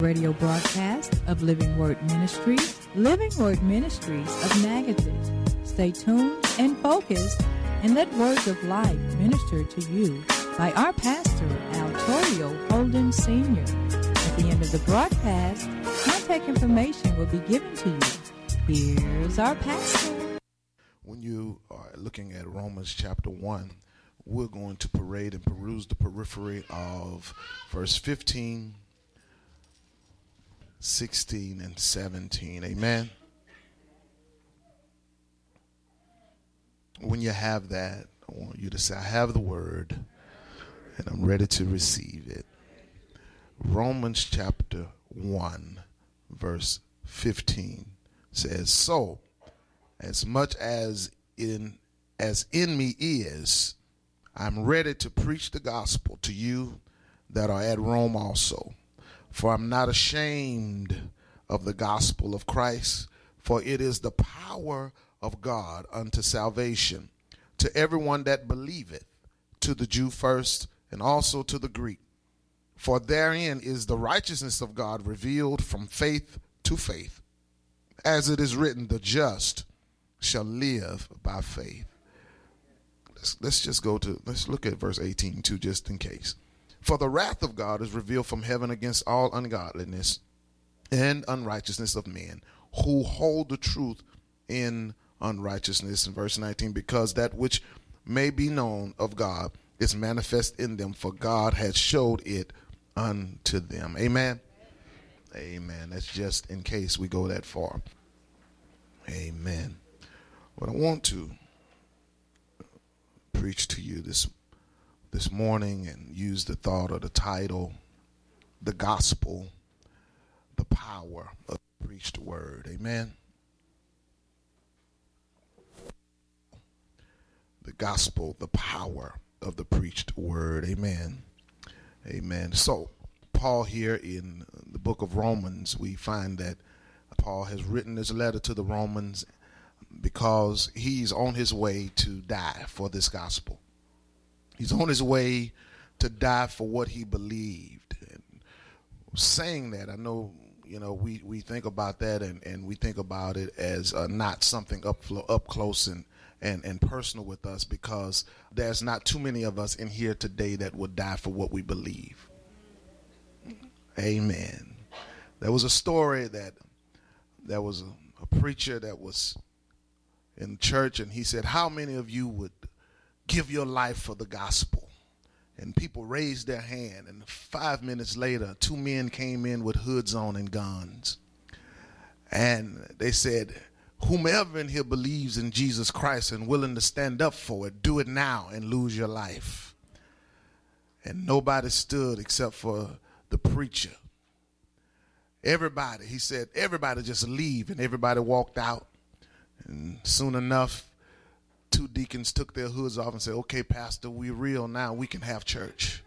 Radio broadcast of Living Word Ministries, Living Word Ministries of Natchitoches. Stay tuned and focused, and let words of life minister to you by our pastor, Al Torrio Holden Sr. At the end of the broadcast, contact information will be given to you. Here's our pastor. When you are looking at Romans chapter 1, we're going to parade and peruse the periphery of verse 15, 16, and 17. Amen. When you have that, I want you to say, I have the word and I'm ready to receive it. Romans chapter 1, verse 15 says, so as much as in me is, I'm ready to preach the gospel to you that are at Rome also. For I'm not ashamed of the gospel of Christ, for it is the power of God unto salvation to everyone that believeth, to the Jew first, and also to the Greek. For therein is the righteousness of God revealed from faith to faith. As it is written, the just shall live by faith. Let's look at verse 18 too, just in case. For the wrath of God is revealed from heaven against all ungodliness and unrighteousness of men who hold the truth in unrighteousness. In verse 19, because that which may be known of God is manifest in them, for God has showed it unto them. Amen. Amen. That's just in case we go that far. Amen. What I want to preach to you this morning and use the thought or the title, the gospel, the power of the preached word. Amen. The gospel, the power of the preached word. Amen. Amen. So Paul here in the book of Romans, we find that Paul has written this letter to the Romans because he's on his way to die for this gospel. He's on his way to die for what he believed. And saying that, I know, we think about that and we think about it as not something up close and personal with us, because there's not too many of us in here today that would die for what we believe. Amen. There was a story that there was a preacher that was in church, and he said, how many of you would give your life for the gospel? And people raised their hand, and 5 minutes later, 2 men came in with hoods on and guns. And they said, whomever in here believes in Jesus Christ and willing to stand up for it, do it now and lose your life. And nobody stood except for the preacher. Everybody, he said, everybody just leave, and everybody walked out. And soon enough, 2 deacons took their hoods off and said, okay, pastor, we're real now. We can have church.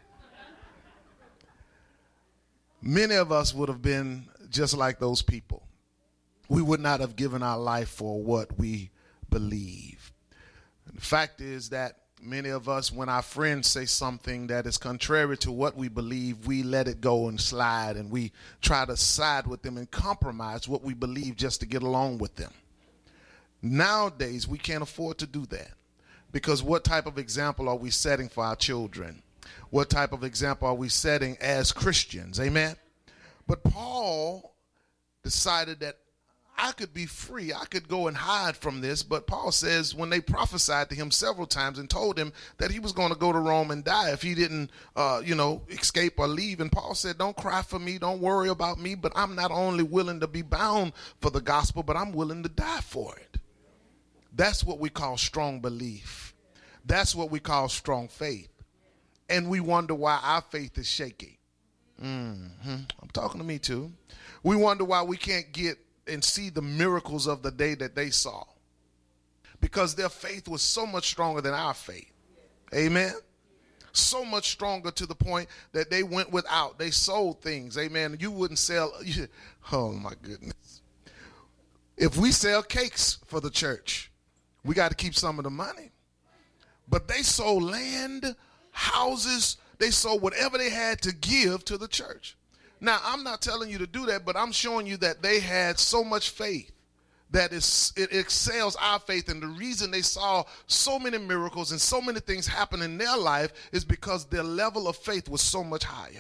Many of us would have been just like those people. We would not have given our life for what we believe. And the fact is that many of us, when our friends say something that is contrary to what we believe, we let it go and slide, and we try to side with them and compromise what we believe just to get along with them. Nowadays, we can't afford to do that, because what type of example are we setting for our children? What type of example are we setting as Christians? Amen. But Paul decided that I could be free. I could go and hide from this. But Paul says when they prophesied to him several times and told him that he was going to go to Rome and die if he didn't, escape or leave. And Paul said, don't cry for me. Don't worry about me. But I'm not only willing to be bound for the gospel, but I'm willing to die for it. That's what we call strong belief. That's what we call strong faith. And we wonder why our faith is shaky. I'm talking to me too. We wonder why we can't get and see the miracles of the day that they saw, because their faith was so much stronger than our faith. Amen. So much stronger to the point that they went without. They sold things. Amen. You wouldn't sell. Oh my goodness. If we sell cakes for the church, we got to keep some of the money. But they sold land, houses. They sold whatever they had to give to the church. Now, I'm not telling you to do that, but I'm showing you that they had so much faith that it excels our faith. And the reason they saw so many miracles and so many things happen in their life is because their level of faith was so much higher.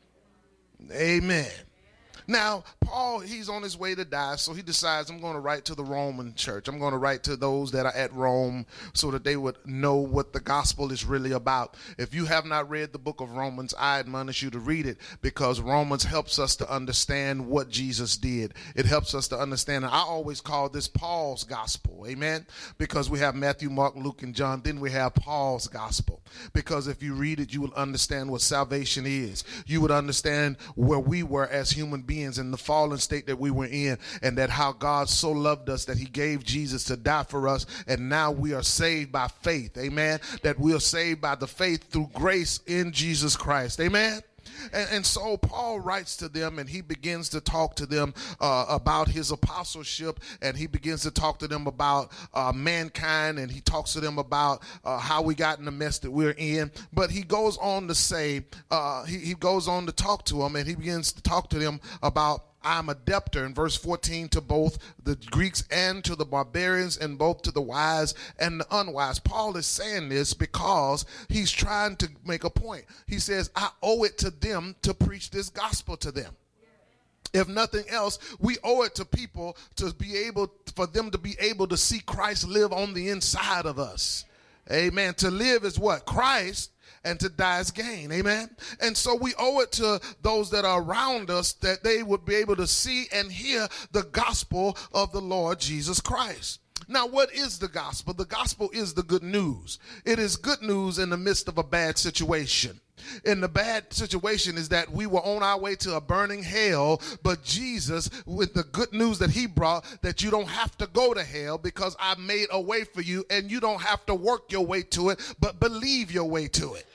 Amen. Now, Paul, he's on his way to die, so he decides, I'm going to write to the Roman church. I'm going to write to those that are at Rome so that they would know what the gospel is really about. If you have not read the book of Romans, I admonish you to read it, because Romans helps us to understand what Jesus did. It helps us to understand, and I always call this Paul's gospel, amen, because we have Matthew, Mark, Luke, and John. Then we have Paul's gospel, because if you read it, you will understand what salvation is. You would understand where we were as human beings in the fallen state that we were in, and that how God so loved us that he gave Jesus to die for us, and now we are saved by faith, amen, that we are saved by the faith through grace in Jesus Christ, amen. And so Paul writes to them, and he begins to talk to them about his apostleship, and he begins to talk to them about mankind, and he talks to them about how we got in the mess that we're in. But he goes on to say, he goes on to talk to them, and he begins to talk to them about, I'm a debtor in verse 14 to both the Greeks and to the barbarians, and both to the wise and the unwise. Paul is saying this because he's trying to make a point. He says, I owe it to them to preach this gospel to them. If nothing else, we owe it to people to be able, for them to be able to see Christ live on the inside of us. Amen. To live is what? Christ. And to die is gain, amen? And so we owe it to those that are around us that they would be able to see and hear the gospel of the Lord Jesus Christ. Now, what is the gospel? The gospel is the good news. It is good news in the midst of a bad situation. And the bad situation is that we were on our way to a burning hell, but Jesus, with the good news that he brought, that you don't have to go to hell because I made a way for you, and you don't have to work your way to it, but believe your way to it.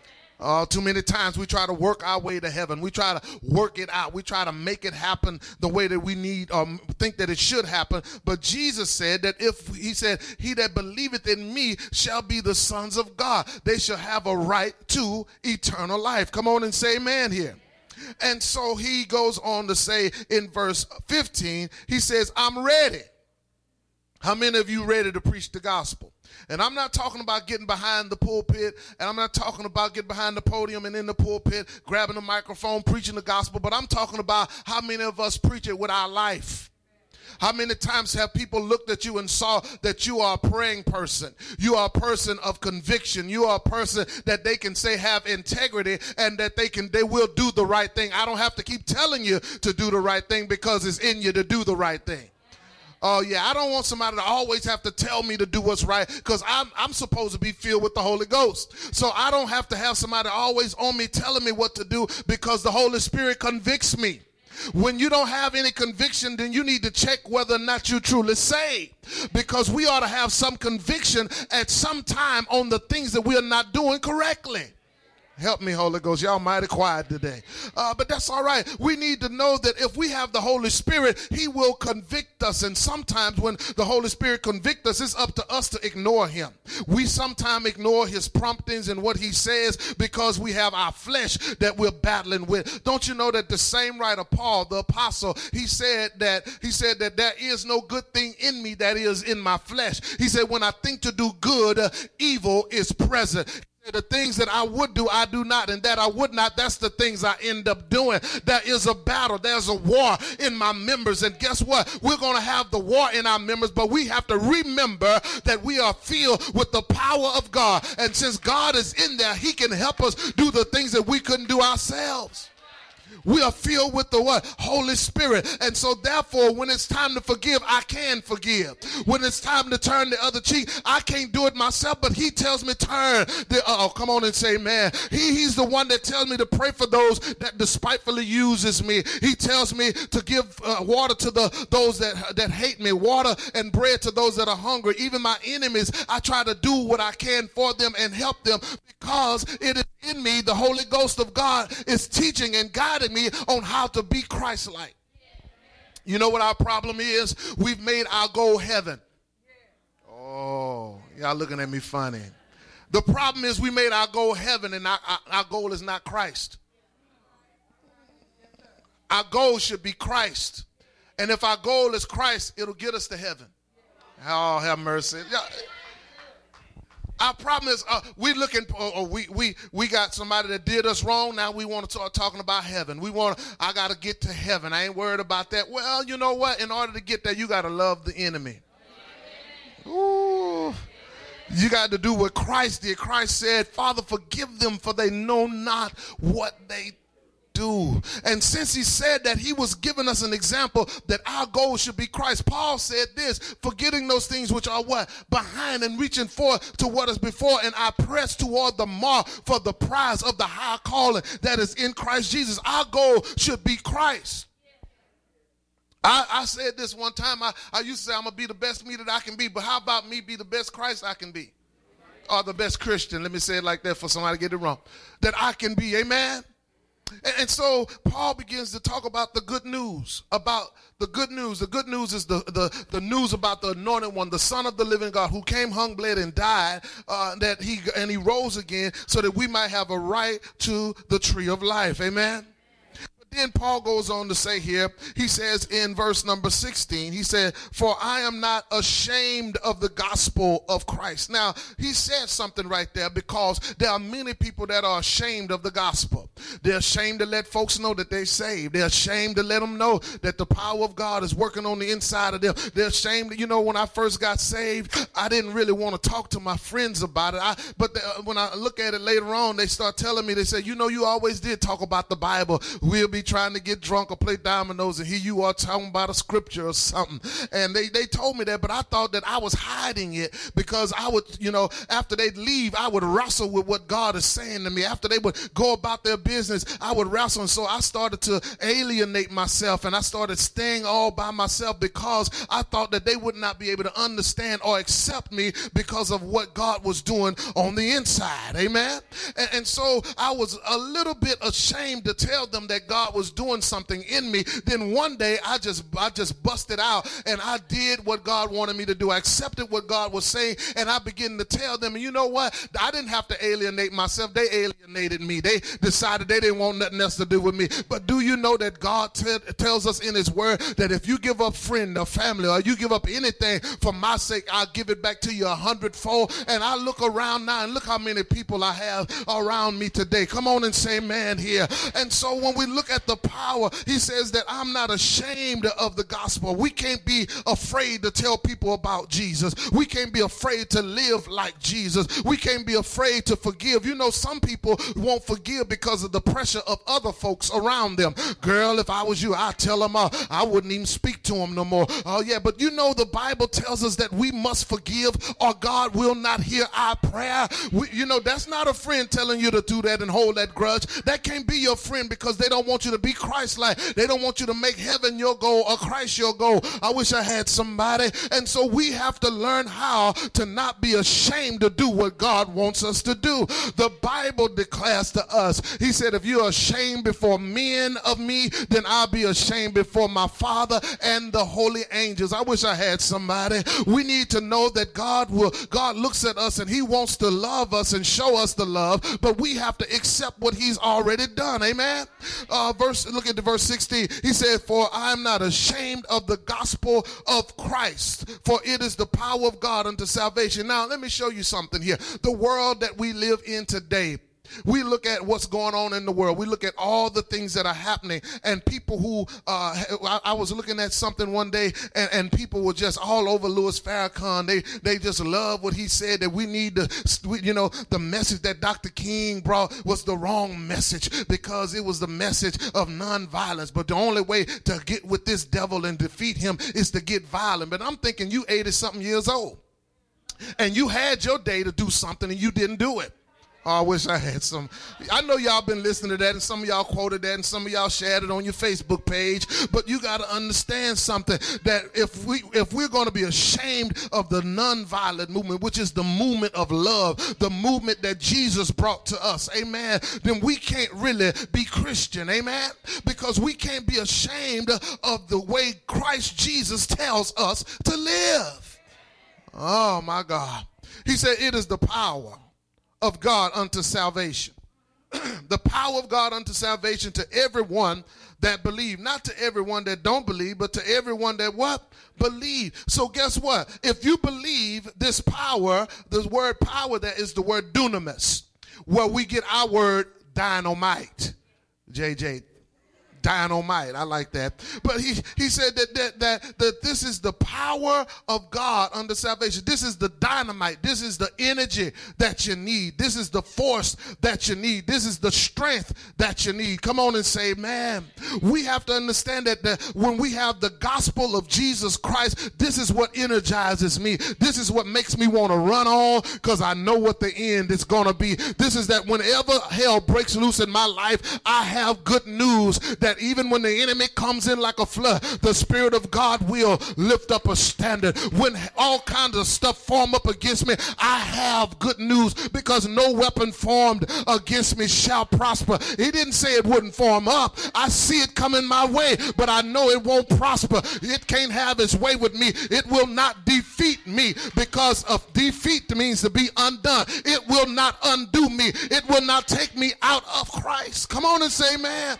Too many times we try to work our way to heaven. We try to work it out. We try to make it happen the way that we need, think that it should happen. But Jesus said that he said, he that believeth in me shall be the sons of God. They shall have a right to eternal life. Come on and say amen here. And so he goes on to say in verse 15, he says, I'm ready. How many of you ready to preach the gospel? And I'm not talking about getting behind the pulpit, and I'm not talking about getting behind the podium and in the pulpit, grabbing the microphone, preaching the gospel, but I'm talking about how many of us preach it with our life. How many times have people looked at you and saw that you are a praying person? You are a person of conviction. You are a person that they can say have integrity, and that they will do the right thing. I don't have to keep telling you to do the right thing because it's in you to do the right thing. Oh, yeah, I don't want somebody to always have to tell me to do what's right, because I'm supposed to be filled with the Holy Ghost. So I don't have to have somebody always on me telling me what to do, because the Holy Spirit convicts me. When you don't have any conviction, then you need to check whether or not you're truly saved, because we ought to have some conviction at some time on the things that we are not doing correctly. Help me, Holy Ghost. Y'all mighty quiet today. But that's all right. We need to know that if we have the Holy Spirit, he will convict us. And sometimes when the Holy Spirit convicts us, it's up to us to ignore him. We sometimes ignore his promptings and what he says because we have our flesh that we're battling with. Don't you know that the same writer, Paul, the apostle, he said that there is no good thing in me that is in my flesh. He said, when I think to do good, evil is present. The things that I would do, I do not, and that I would not, that's the things I end up doing. There is a battle. There's a war in my members, and guess what? We're going to have the war in our members, but we have to remember that we are filled with the power of God, and since God is in there, he can help us do the things that we couldn't do ourselves. We are filled with the what? Holy Spirit. And so therefore, when it's time to forgive, I can forgive. When it's time to turn the other cheek, I can't do it myself, but he tells me turn. Come on and say, man. He's the one that tells me to pray for those that despitefully uses me. He tells me to give water to those that hate me, water and bread to those that are hungry. Even my enemies, I try to do what I can for them and help them, because it is in me. The Holy Ghost of God is teaching and guiding me on how to be Christ-like. You know what our problem is? We've made our goal heaven. Oh, y'all looking at me funny. The problem is we made our goal heaven, and our goal is not Christ. Our goal should be Christ. And if our goal is Christ, it'll get us to heaven. Oh, have mercy. Our problem is we got somebody that did us wrong. Now we want to start talking about heaven. I got to get to heaven. I ain't worried about that. Well, you know what? In order to get there, you got to love the enemy. Ooh. You got to do what Christ did. Christ said, Father, forgive them, for they know not what they do. And since he said that, he was giving us an example that our goal should be Christ. Paul said this, forgetting those things which are what? Behind, and reaching forth to what is before, and I press toward the mark for the prize of the high calling that is in Christ Jesus. Our goal should be Christ. I said this one time. I used to say I'm going to be the best me that I can be, but how about me be the best Christ I can be? Or the best Christian, let me say it like that for somebody to get it wrong, that I can be, amen? And so Paul begins to talk about the good news, about the good news. The good news is the news about the anointed one, the Son of the living God, who came, hung, bled, and died, that he rose again so that we might have a right to the tree of life, amen? Then Paul goes on to say here, he says in verse number 16, he said, for I am not ashamed of the gospel of Christ. Now, he said something right there, because there are many people that are ashamed of the gospel. They're ashamed to let folks know that they're saved. They're ashamed to let them know that the power of God is working on the inside of them. They're ashamed. When I first got saved, I didn't really want to talk to my friends about it. But when I look at it later on, they start telling me, they say, you always did talk about the Bible. We'll be trying to get drunk or play dominoes, and here you are talking about a scripture or something. And they told me that, but I thought that I was hiding it, because I would, after they'd leave, I would wrestle with what God is saying to me. After they would go about their business, I would wrestle. And so I started to alienate myself, and I started staying all by myself, because I thought that they would not be able to understand or accept me because of what God was doing on the inside. Amen. And so I was a little bit ashamed to tell them that God was doing something in me. Then one day I just busted out, and I did what God wanted me to do. I accepted what God was saying, and I began to tell them, and you know what? I didn't have to alienate myself. They alienated me. They decided they didn't want nothing else to do with me. But do you know that God tells us in his word that if you give up friend or family, or you give up anything for my sake, I'll give it back to you 100-fold. And I look around now, and look how many people I have around me today. Come on and say amen here. And so when we look at the power, he says that I'm not ashamed of the gospel. We can't be afraid to tell people about Jesus. We can't be afraid to live like Jesus. We can't be afraid to forgive. Some people won't forgive because of the pressure of other folks around them. Girl, if I was you, I'd tell them I wouldn't even speak to them no more. Oh yeah, but the Bible tells us that we must forgive, or God will not hear our prayer. That's not a friend telling you to do that and hold that grudge. That can't be your friend, because they don't want you to be Christ-like. They don't want you to make heaven your goal or Christ your goal. I wish I had somebody. And so we have to learn how to not be ashamed to do what God wants us to do. The Bible declares to us, he said, if you're ashamed before men of me, then I'll be ashamed before my Father and the holy angels. I wish I had somebody. We need to know that God looks at us, and he wants to love us and show us the love, but we have to accept what he's already done. Amen. Look at the verse 16. He said, for I am not ashamed of the gospel of Christ, for it is the power of God unto salvation. Now, let me show you something here. The world that we live in today, we look at what's going on in the world. We look at all the things that are happening, and people who, I was looking at something one day, and people were just all over Louis Farrakhan. They just love what he said, that we need to, the message that Dr. King brought was the wrong message, because it was the message of nonviolence. But the only way to get with this devil and defeat him is to get violent. But I'm thinking, you 80-something years old, and you had your day to do something, and you didn't do it. Oh, I wish I had some. I know y'all been listening to that, and some of y'all quoted that, and some of y'all shared it on your Facebook page. But you got to understand something, that if we're going to be ashamed of the nonviolent movement, which is the movement of love, the movement that Jesus brought to us, amen, then we can't really be Christian, amen, because we can't be ashamed of the way Christ Jesus tells us to live. Oh, my God. He said it is the power of God unto salvation. The power of God unto salvation to everyone that believe. Not to everyone that don't believe, but to everyone that what? Believe. So guess what? If you believe this power, the word power there is the word dunamis, where we get our word dynamite. JJ, dynamite. I like that. But he said that this is the power of God unto salvation. This is the dynamite. This is the energy that you need. This is the force that you need. This is the strength that you need. Come on and say, man, we have to understand that when we have the gospel of Jesus Christ, this is what energizes me. This is what makes me want to run on, because I know what the end is going to be. This is that whenever hell breaks loose in my life, I have good news that even when the enemy comes in like a flood, the Spirit of God will lift up a standard. When all kinds of stuff form up against me, I have good news, because no weapon formed against me shall prosper. He didn't say it wouldn't form up. I see it coming my way, but I know it won't prosper. It can't have its way with me. It will not defeat me, because of defeat means to be undone. It will not undo me. It will not take me out of Christ. Come on and say, man.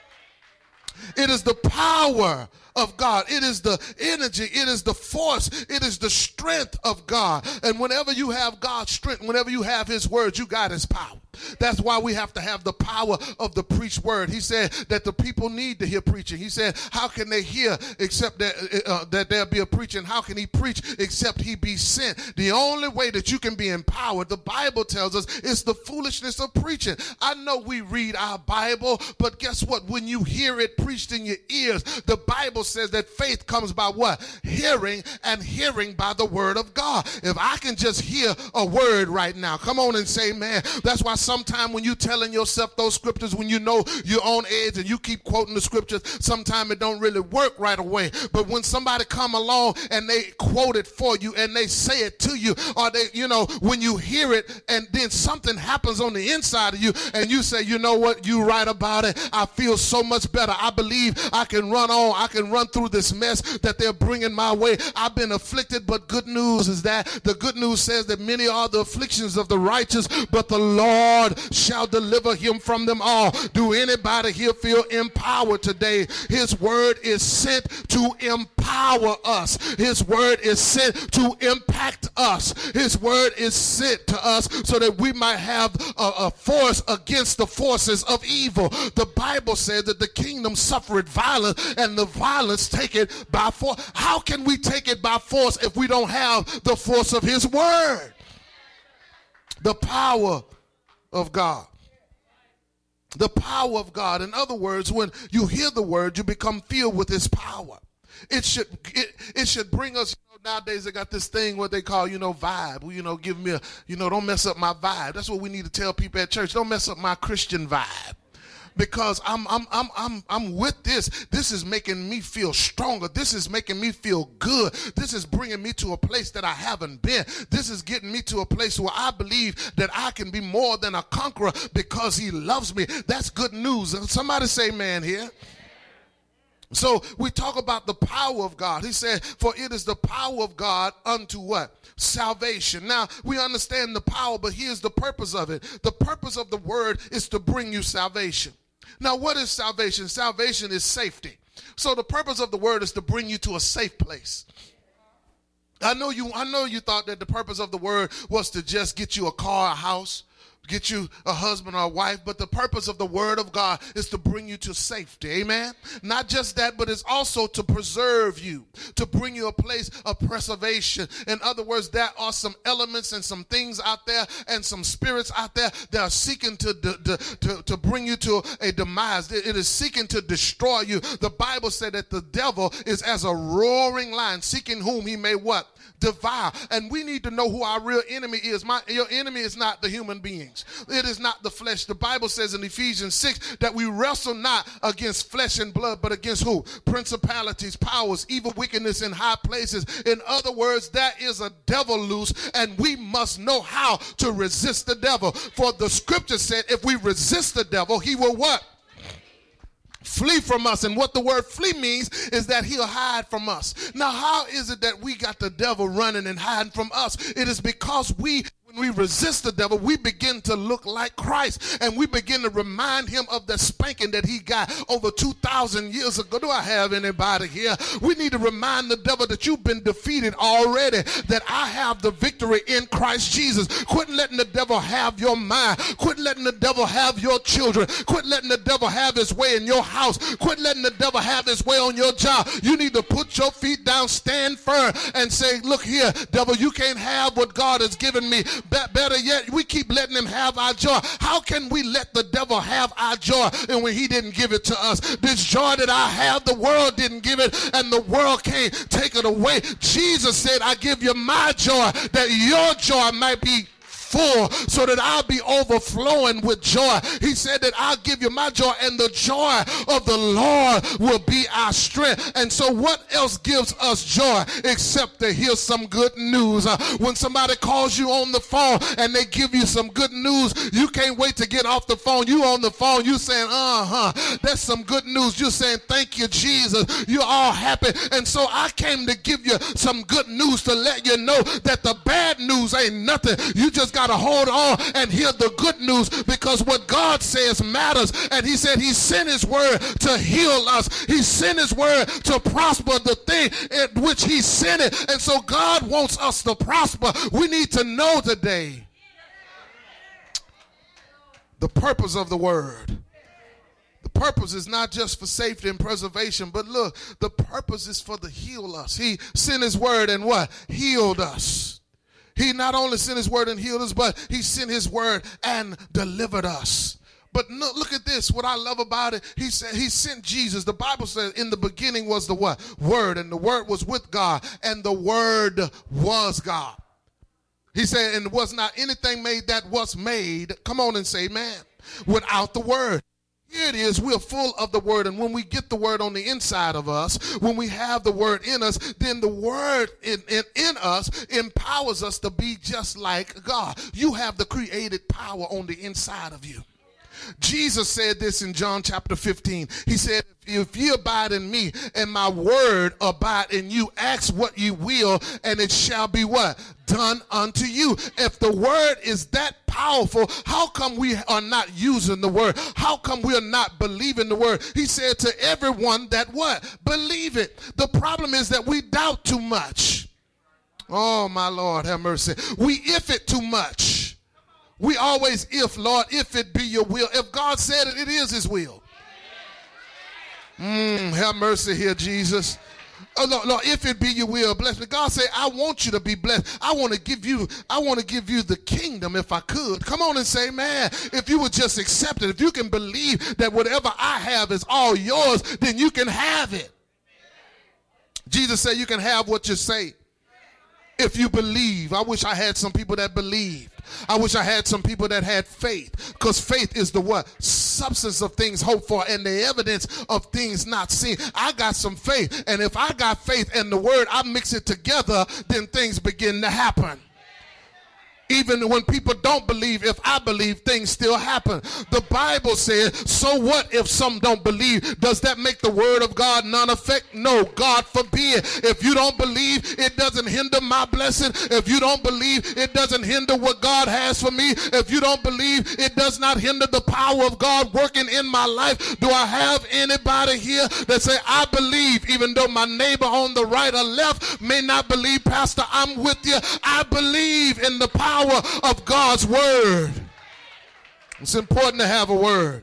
It is the power of God. It is the energy. It is the force. It is the strength of God. And whenever you have God's strength, whenever you have his word, you got his power. That's why we have to have the power of the preached word. He said that the people need to hear preaching. He said, how can they hear except that there be a preacher? And how can he preach except he be sent? The only way that you can be empowered, the Bible tells us, is the foolishness of preaching. I know we read our Bible, but guess what? When you hear it preached in your ears, the Bible says that faith comes by what? Hearing, and hearing by the word of God. If I can just hear a word right now, come on and say, man. That's why sometimes when you telling yourself those scriptures, when you know you're on edge and you keep quoting the scriptures, sometimes it don't really work right away. But when somebody come along and they quote it for you and they say it to you, or they, when you hear it and then something happens on the inside of you and you say, you know what, you right about it. I feel so much better. I believe I can run on. I can run through this mess that they're bringing my way. I've been afflicted, but good news is that the good news says that many are the afflictions of the righteous, but the Lord shall deliver him from them all. Do anybody here feel empowered today? His word is sent to empower us. His word is sent to impact us. His word is sent to us so that we might have a force against the forces of evil. The Bible says that the kingdom suffered violence, and the violence take it by force. How can we take it by force if we don't have the force of his word? The power of God. The power of God. In other words, when you hear the word, you become filled with his power. It should bring us, nowadays they got this thing what they call, vibe. Give me don't mess up my vibe. That's what we need to tell people at church. Don't mess up my Christian vibe. Because I'm with this. This is making me feel stronger. This is making me feel good. This is bringing me to a place that I haven't been. This is getting me to a place where I believe that I can be more than a conqueror because he loves me. That's good news. And somebody say amen here. So we talk about the power of God. He said, for it is the power of God unto what? Salvation. Now, we understand the power, but here's the purpose of it. The purpose of the word is to bring you salvation. Now, what is salvation? Salvation is safety. So the purpose of the word is to bring you to a safe place. I know you thought that the purpose of the word was to just get you a car, a house, get you a husband or a wife, but the purpose of the word of God is to bring you to safety. Amen. Not just that, but it's also to preserve you, to bring you a place of preservation. In other words, there are some elements and some things out there and some spirits out there that are seeking to bring you to a demise. It is seeking to destroy you. The Bible said that the devil is as a roaring lion, seeking whom he may what? Devour. And we need to know who our real enemy is. Your enemy is not the human beings. It is not the flesh. The Bible says in Ephesians 6 that we wrestle not against flesh and blood, but against who? Principalities, powers, evil wickedness in high places. In other words, there is a devil loose, and we must know how to resist the devil. For the scripture said if we resist the devil, he will what? Flee from us. And what the word flee means is that he'll hide from us. Now, how is it that we got the devil running and hiding from us? It is because when we resist the devil, we begin to look like Christ, and we begin to remind him of the spanking that he got over 2,000 years ago. Do I have anybody here? We need to remind the devil that you've been defeated already, that I have the victory in Christ Jesus. Quit letting the devil have your mind. Quit letting the devil have your children. Quit letting the devil have his way in your house. Quit letting the devil have his way on your job. You need to put your feet down, stand firm, and say, look here, devil, you can't have what God has given me. Better yet, we keep letting him have our joy. How can we let the devil have our joy and when he didn't give it to us? This joy that I have, the world didn't give it, and the world can't take it away. Jesus said, I give you my joy, that your joy might be full, so that I'll be overflowing with joy. He said that I'll give you my joy, and the joy of the Lord will be our strength. And so what else gives us joy except to hear some good news? When somebody calls you on the phone and they give you some good news, you can't wait to get off the phone. You on the phone, you saying, that's some good news. You're saying, thank you, Jesus. You're all happy. And so I came to give you some good news to let you know that the bad news ain't nothing. You just got to hold on and hear the good news, because what God says matters. And he said he sent his word to heal us. He sent his word to prosper the thing at which he sent it. And so God wants us to prosper. We need to know today the purpose of the word. The purpose is not just for safety and preservation, but look, the purpose is for to heal us. He sent his word and what? Healed us. He not only sent his word and healed us, but he sent his word and delivered us. But no, look at this. What I love about it, he said he sent Jesus. The Bible says in the beginning was the what? Word, and the word was with God, and the word was God. He said, and was not anything made that was made. Come on and say amen. Without the word. Here it is, we're full of the word, and when we get the word on the inside of us, when we have the word in us, then the word in us empowers us to be just like God. You have the created power on the inside of you. Jesus said this in John chapter 15. He said, if you abide in me and my word abide in you, ask what you will and it shall be what? Done unto you. If the word is that powerful, how come we are not using the word? How come we are not believing the word? He said to everyone that what? Believe it. The problem is that we doubt too much. Oh my Lord, have mercy. We if it too much. We always if, Lord, if it be your will. If God said it, it is his will. Have mercy here, Jesus. Oh, Lord, if it be your will, bless me. God said, I want you to be blessed. I want to give you the kingdom if I could. Come on and say, man, if you would just accept it, if you can believe that whatever I have is all yours, then you can have it. Jesus said you can have what you say. If you believe. I wish I had some people that believed. I wish I had some people that had faith, because faith is the what? Substance of things hoped for and the evidence of things not seen. I got some faith, and if I got faith and the word, I mix it together, then things begin to happen. Even when people don't believe, if I believe, things still happen. The Bible says, so what if some don't believe? Does that make the word of God none effect? No, God forbid. If you don't believe, it doesn't hinder my blessing. If you don't believe, it doesn't hinder what God has for me. If you don't believe, it does not hinder the power of God working in my life. Do I have anybody here that say, I believe, even though my neighbor on the right or left may not believe? Pastor, I'm with you. I believe in the power of God's word. It's important to have a word.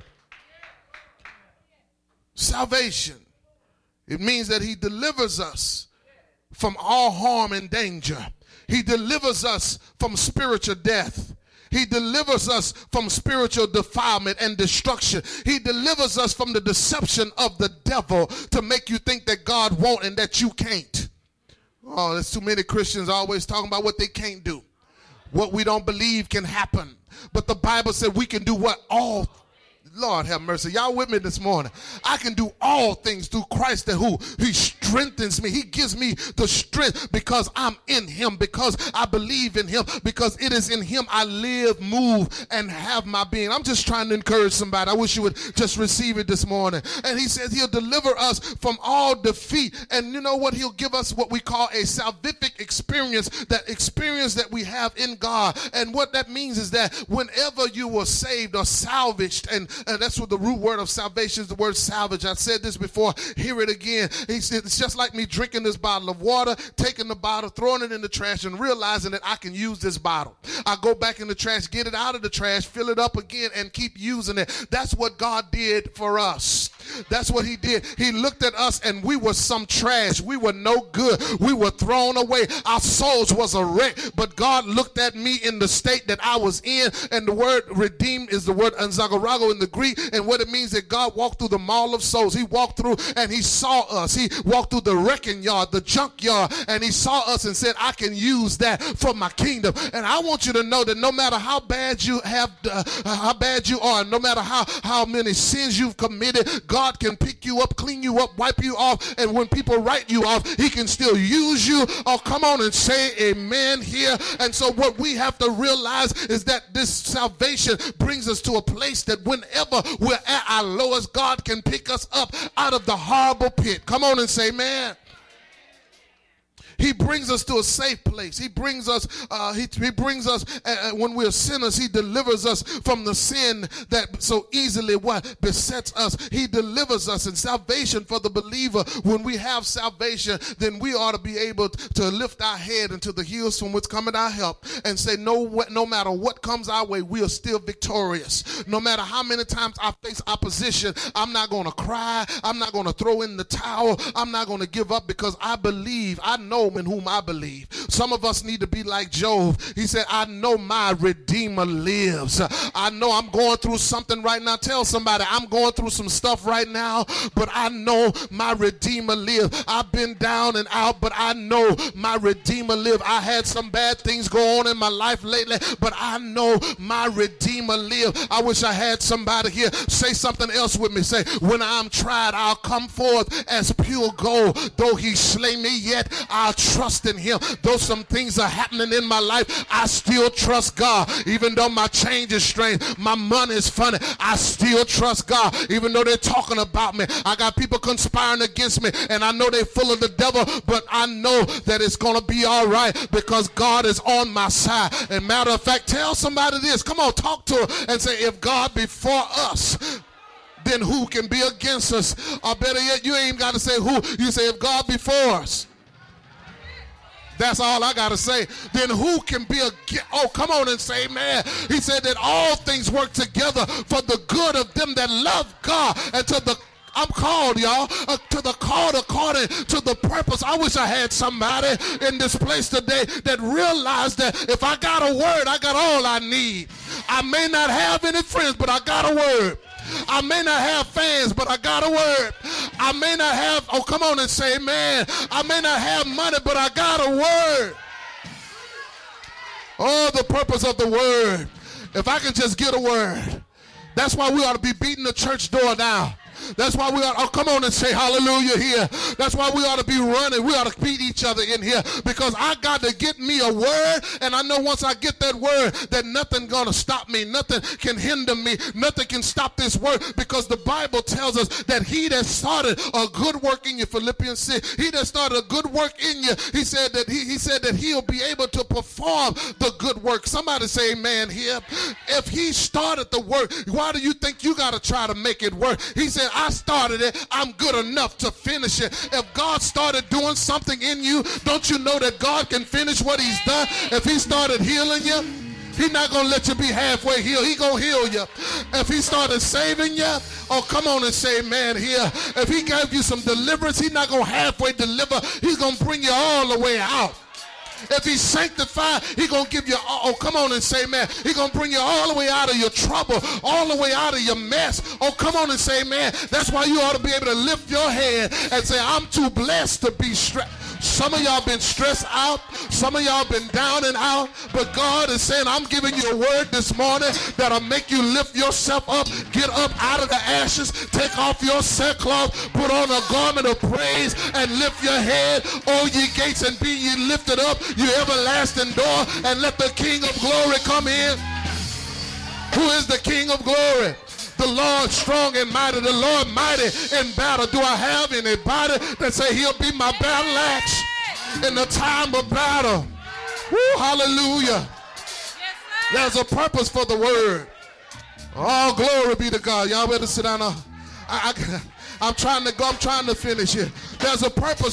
Salvation. It means that he delivers us from all harm and danger. He delivers us from spiritual death. He delivers us from spiritual defilement and destruction. He delivers us from the deception of the devil to make you think that God won't and that you can't. Oh, there's too many Christians always talking about what they can't do. What we don't believe can happen. But the Bible said we can do what? All. Lord have mercy. Y'all with me this morning? I can do all things through Christ that who he strengthens me. He gives me the strength because I'm in him, because I believe in him, because it is in him I live, move, and have my being. I'm just trying to encourage somebody. I wish you would just receive it this morning. And he says he'll deliver us from all defeat. And you know what? He'll give us what we call a salvific experience, that experience that we have in God. And what that means is that whenever you were saved or salvaged, and that's what the root word of salvation is, the word salvage. I said this before, hear it again. He said it's just like me drinking this bottle of water, taking the bottle, throwing it in the trash, and realizing that I can use this bottle. I go back in the trash, get it out of the trash, fill it up again, and keep using it. That's what God did for us. That's what he did. He looked at us and we were some trash. We were no good. We were thrown away. Our souls was a wreck. But God looked at me in the state that I was in. And the word redeemed is the word anzagarago in the Greek. And what it means that God walked through the mall of souls. He walked through and he saw us. He walked through the wrecking yard, the junk yard, and he saw us and said, I can use that for my kingdom. And I want you to know that no matter how bad you have, how bad you are, no matter how many sins you've committed, God can pick you up, clean you up, wipe you off, and when people write you off, he can still use you. Oh, come on and say amen here. And so what we have to realize is that this salvation brings us to a place that whenever we're at our lowest, God can pick us up out of the horrible pit. Come on and say amen. He brings us to a safe place. He brings us, when we're sinners, he delivers us from the sin that so easily besets us. He delivers us in salvation for the believer. When we have salvation, then we ought to be able to lift our head into the hills from which cometh our help and say, no matter what comes our way, we are still victorious. No matter how many times I face opposition, I'm not going to cry. I'm not going to throw in the towel. I'm not going to give up because I believe, I know in whom I believe. Some of us need to be like Job. He said, I know my Redeemer lives. I know I'm going through something right now. Tell somebody, I'm going through some stuff right now, but I know my Redeemer lives. I've been down and out, but I know my Redeemer lives. I had some bad things go on in my life lately, but I know my Redeemer lives. I wish I had somebody here. Say something else with me. Say, when I'm tried, I'll come forth as pure gold. Though he slay me, yet I'll trust in him. Though some things are happening in my life, I still trust God. Even though my change is strange, my money is funny, I still trust God. Even though they're talking about me, I got people conspiring against me, and I know they're full of the devil, but I know that it's going to be all right because God is on my side. And matter of fact, tell somebody this. Come on, talk to her and say, if God be for us, then who can be against us? Or better yet, you ain't got to say who. You say, if God be for us. That's all I got to say. Then who can be against? Oh, come on and say amen. He said that all things work together for the good of them that love God and to the I'm called, y'all, to the called according to the purpose. I wish I had somebody in this place today that realized that if I got a word, I got all I need. I may not have any friends, but I got a word. I may not have fans, but I got a word. I may not have, oh, come on and say amen. I may not have money, but I got a word. Oh, the purpose of the word. If I can just get a word. That's why we ought to be beating the church door down. That's why we ought, oh, come on and say hallelujah here. That's why we ought to be running. We ought to beat each other in here because I got to get me a word, and I know once I get that word that nothing going to stop me. Nothing can hinder me. Nothing can stop this word because the Bible tells us that he that started a good work in you, Philippians 6, he that started a good work in you, he said that he'll be able to perform the good work. Somebody say amen here. If he started the work, why do you think you got to try to make it work? He said, I started it. I'm good enough to finish it. If God started doing something in you, don't you know that God can finish what he's done? If he started healing you, he's not going to let you be halfway healed. He's going to heal you. If he started saving you, oh, come on and say amen here. If he gave you some deliverance, he's not going to halfway deliver. He's going to bring you all the way out. If he's sanctified, he's going to give you, oh, come on and say, man, he's going to bring you all the way out of your trouble, all the way out of your mess. Oh, come on and say, man, that's why you ought to be able to lift your head and say, I'm too blessed to be Some of y'all been stressed out. Some of y'all been down and out. But God is saying, I'm giving you a word this morning that'll make you lift yourself up. Get up out of the ashes. Take off your sackcloth. Put on a garment of praise and lift your head, O ye gates, and be ye lifted up, you everlasting door, and let the King of glory come in. Who is the King of glory? The Lord strong and mighty, the Lord mighty in battle. Do I have anybody that say he'll be my battle axe in the time of battle? Woo, hallelujah. There's a purpose for the word. Oh, glory be to God. Y'all better sit down. I'm trying to finish here. There's a purpose